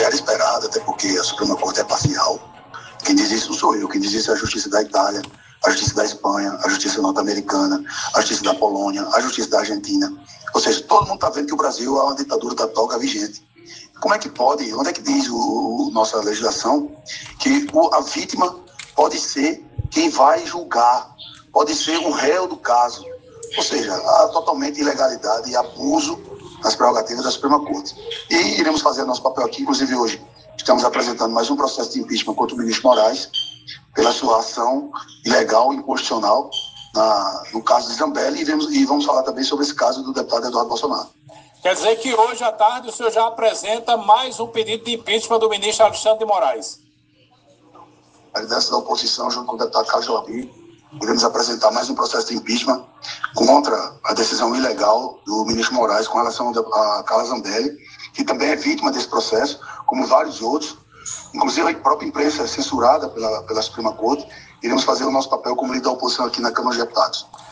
já era esperado, até porque a Suprema Corte é parcial. Quem diz isso não sou eu, quem diz isso é a Justiça da Itália, a Justiça da Espanha, a Justiça norte-americana, a Justiça da Polônia, a Justiça da Argentina. Ou seja, todo mundo está vendo que o Brasil é uma ditadura da toga vigente. Como é que pode, onde é que diz nossa legislação que a vítima pode ser quem vai julgar, pode ser o réu do caso? Ou seja, há totalmente ilegalidade e abuso nas prerrogativas da Suprema Corte. E iremos fazer nosso papel aqui, inclusive hoje estamos apresentando mais um processo de impeachment contra o ministro Moraes pela sua ação ilegal e inconstitucional no caso de Zambelli, e vamos falar também sobre esse caso do deputado Eduardo Bolsonaro. Quer dizer que hoje à tarde o senhor já apresenta mais um pedido de impeachment do ministro Alexandre de Moraes. A liderança da oposição, junto com o deputado Carlos Jordi, iremos apresentar mais um processo de impeachment contra a decisão ilegal do ministro Moraes com relação a Carla Zambelli, que também é vítima desse processo, como vários outros. Inclusive a própria imprensa é censurada pela Suprema Corte. Iremos fazer o nosso papel como líder da oposição aqui na Câmara dos Deputados.